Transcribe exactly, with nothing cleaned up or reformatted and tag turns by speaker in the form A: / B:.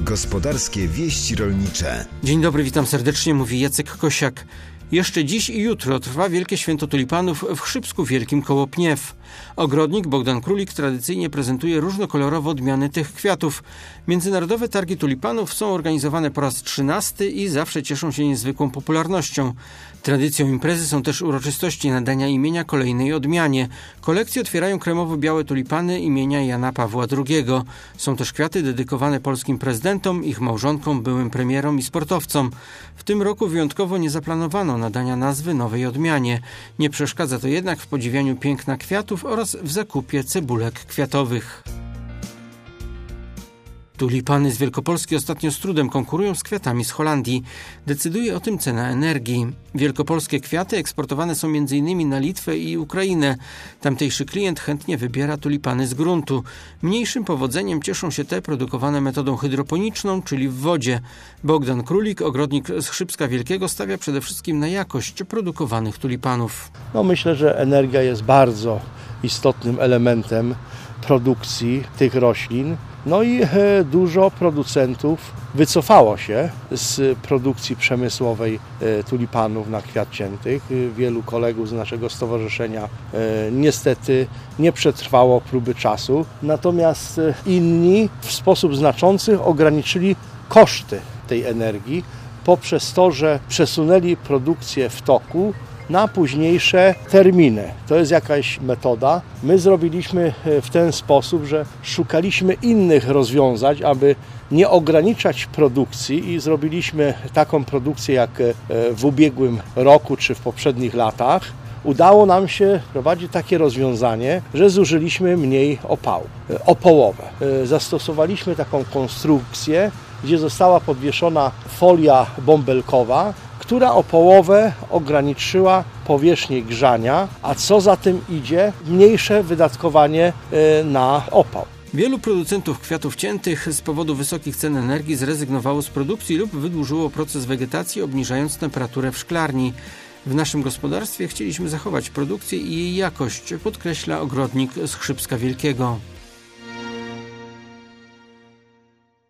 A: Gospodarskie wieści rolnicze.
B: Dzień dobry, witam serdecznie, mówi Jacek Kosiak. Jeszcze dziś i jutro trwa Wielkie Święto Tulipanów w Chrzybsku Wielkim koło Pniew. Ogrodnik Bogdan Królik tradycyjnie prezentuje różnokolorowe odmiany tych kwiatów. Międzynarodowe targi tulipanów są organizowane po raz trzynasty i zawsze cieszą się niezwykłą popularnością. Tradycją imprezy są też uroczystości nadania imienia kolejnej odmianie. Kolekcje otwierają kremowo-białe tulipany imienia Jana Pawła drugiego. Są też kwiaty dedykowane polskim prezydentom, ich małżonkom, byłym premierom i sportowcom. W tym roku wyjątkowo nie zaplanowano nadania nazwy nowej odmianie. Nie przeszkadza to jednak w podziwianiu piękna kwiatów oraz w zakupie cebulek kwiatowych. Tulipany z Wielkopolski ostatnio z trudem konkurują z kwiatami z Holandii. Decyduje o tym cena energii. Wielkopolskie kwiaty eksportowane są między innymi na Litwę i Ukrainę. Tamtejszy klient chętnie wybiera tulipany z gruntu. Mniejszym powodzeniem cieszą się te produkowane metodą hydroponiczną, czyli w wodzie. Bogdan Królik, ogrodnik z Chrzybska Wielkiego, stawia przede wszystkim na jakość produkowanych tulipanów.
C: No myślę, że energia jest bardzo istotnym elementem produkcji tych roślin. No i dużo producentów wycofało się z produkcji przemysłowej tulipanów na kwiat ciętych. Wielu kolegów z naszego stowarzyszenia niestety nie przetrwało próby czasu. Natomiast inni w sposób znaczący ograniczyli koszty tej energii poprzez to, że przesunęli produkcję w toku na późniejsze terminy. To jest jakaś metoda. My zrobiliśmy w ten sposób, że szukaliśmy innych rozwiązań, aby nie ograniczać produkcji i zrobiliśmy taką produkcję jak w ubiegłym roku czy w poprzednich latach. Udało nam się wprowadzić takie rozwiązanie, że zużyliśmy mniej opału, o połowę. Zastosowaliśmy taką konstrukcję, gdzie została podwieszona folia bąbelkowa, która o połowę ograniczyła powierzchnię grzania, a co za tym idzie, mniejsze wydatkowanie na opał.
B: Wielu producentów kwiatów ciętych z powodu wysokich cen energii zrezygnowało z produkcji lub wydłużyło proces wegetacji, obniżając temperaturę w szklarni. W naszym gospodarstwie chcieliśmy zachować produkcję i jej jakość, podkreśla ogrodnik z Chrzybska Wielkiego.